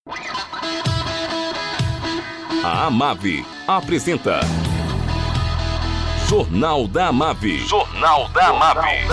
A Amave apresenta Jornal da Amave. Jornal da Amave.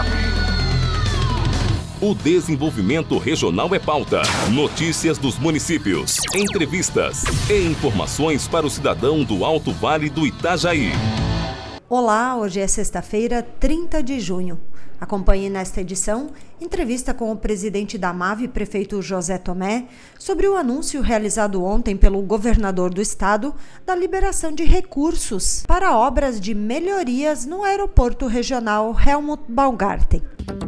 O desenvolvimento regional é pauta. Notícias dos municípios, entrevistas e informações para o cidadão do Alto Vale do Itajaí. Olá, hoje é sexta-feira, 30 de junho. Acompanhe nesta edição entrevista com o presidente da Amave, prefeito José Tomé, sobre o anúncio realizado ontem pelo governador do estado da liberação de recursos para obras de melhorias no aeroporto regional Helmut Baumgarten.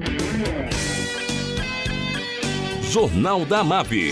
Jornal da Amave.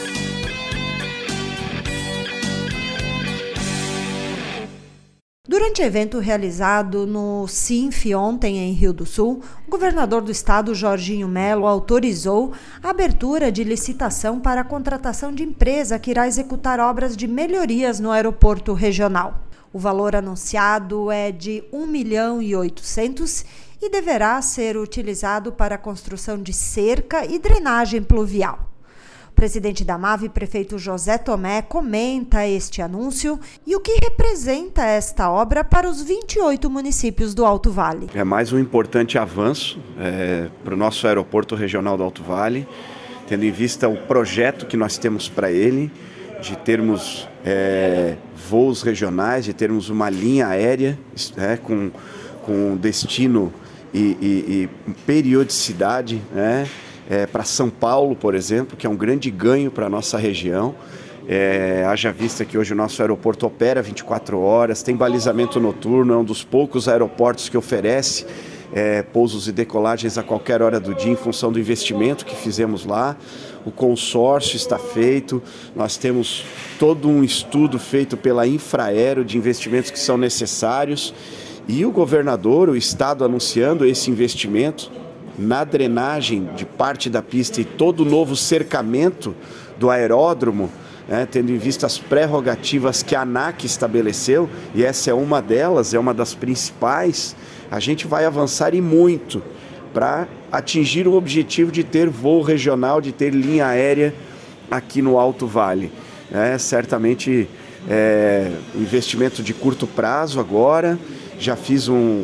Durante evento realizado no CINF ontem em Rio do Sul, o governador do estado, Jorginho Melo, autorizou a abertura de licitação para a contratação de empresa que irá executar obras de melhorias no aeroporto regional. O valor anunciado é de R$ 1.800.000 e deverá ser utilizado para a construção de cerca e drenagem pluvial. O presidente da Amave, prefeito José Tomé, comenta este anúncio e o que representa esta obra para os 28 municípios do Alto Vale. É mais um importante avanço para o nosso aeroporto regional do Alto Vale, tendo em vista o projeto que nós temos para ele, de termos voos regionais, de termos uma linha aérea com destino e periodicidade, para São Paulo, por exemplo, que é um grande ganho para a nossa região. Haja vista que hoje o nosso aeroporto opera 24 horas, tem balizamento noturno, é um dos poucos aeroportos que oferece pousos e decolagens a qualquer hora do dia em função do investimento que fizemos lá. O consórcio está feito, nós temos todo um estudo feito pela Infraero de investimentos que são necessários e o governador, o estado anunciando esse investimento na drenagem de parte da pista e todo o novo cercamento do aeródromo, tendo em vista as prerrogativas que a ANAC estabeleceu, e essa é uma delas, é uma das principais, a gente vai avançar e muito para atingir o objetivo de ter voo regional, de ter linha aérea aqui no Alto Vale. Certamente investimento de curto prazo agora. Já fiz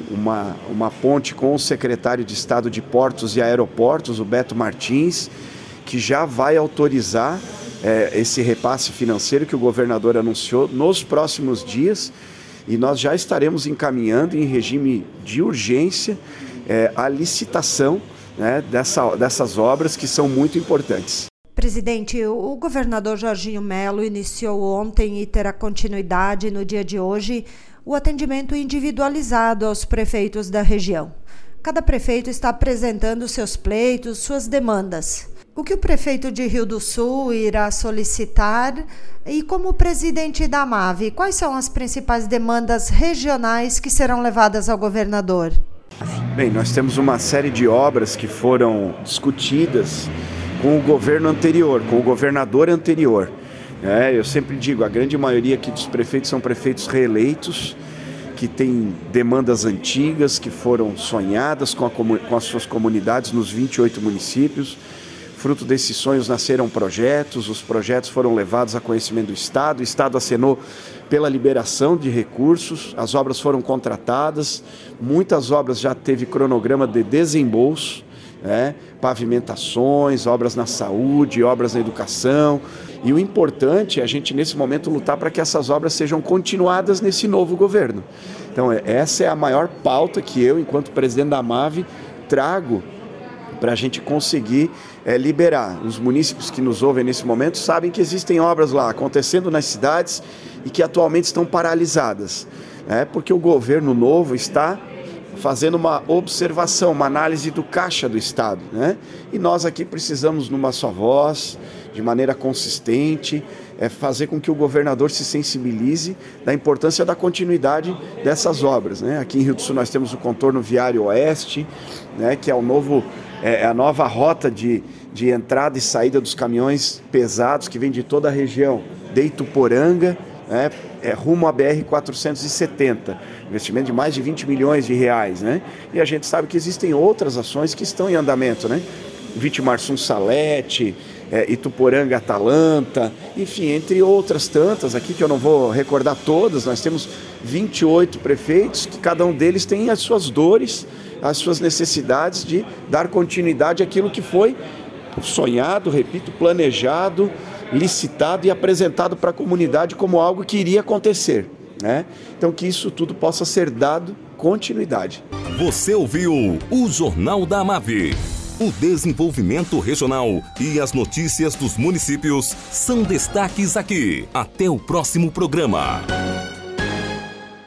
uma ponte com o secretário de Estado de Portos e Aeroportos, o Beto Martins, que já vai autorizar esse repasse financeiro que o governador anunciou nos próximos dias, e nós já estaremos encaminhando em regime de urgência a licitação dessas obras que são muito importantes. Presidente, o governador Jorginho Melo iniciou ontem e terá continuidade no dia de hoje o atendimento individualizado aos prefeitos da região. Cada prefeito está apresentando seus pleitos, suas demandas. O que o prefeito de Rio do Sul irá solicitar e, como presidente da Amave, quais são as principais demandas regionais que serão levadas ao governador? Bem, nós temos uma série de obras que foram discutidas com o governo anterior, com o governador anterior. Eu sempre digo, a grande maioria aqui dos prefeitos são prefeitos reeleitos, que têm demandas antigas, que foram sonhadas com as suas comunidades nos 28 municípios. Fruto desses sonhos nasceram projetos, os projetos foram levados a conhecimento do Estado, o Estado acenou pela liberação de recursos, as obras foram contratadas, muitas obras já teve cronograma de desembolso, pavimentações, obras na saúde, obras na educação, e o importante é a gente nesse momento lutar para que essas obras sejam continuadas nesse novo governo. Então essa é a maior pauta que eu, enquanto presidente da Amave, trago para a gente conseguir liberar. Os munícipes que nos ouvem nesse momento sabem que existem obras lá acontecendo nas cidades e que atualmente estão paralisadas, porque o governo novo está fazendo uma observação, uma análise do caixa do Estado, E nós aqui precisamos, numa só voz, de maneira consistente, fazer com que o governador se sensibilize da importância da continuidade dessas obras, Aqui em Rio do Sul nós temos o contorno viário oeste, que é a nova rota de entrada e saída dos caminhões pesados que vem de toda a região de Ituporanga, rumo à BR-470, investimento de mais de 20 milhões de reais, E a gente sabe que existem outras ações que estão em andamento, Vitimarsum Salete, Ituporanga Atalanta, enfim, entre outras tantas aqui que eu não vou recordar todas. Nós temos 28 prefeitos que cada um deles tem as suas dores, as suas necessidades de dar continuidade àquilo que foi sonhado, repito, planejado, licitado e apresentado para a comunidade como algo que iria acontecer, né? Então que isso tudo possa ser dado continuidade. Você ouviu o Jornal da Amave. O desenvolvimento regional e as notícias dos municípios são destaques aqui. Até o próximo programa.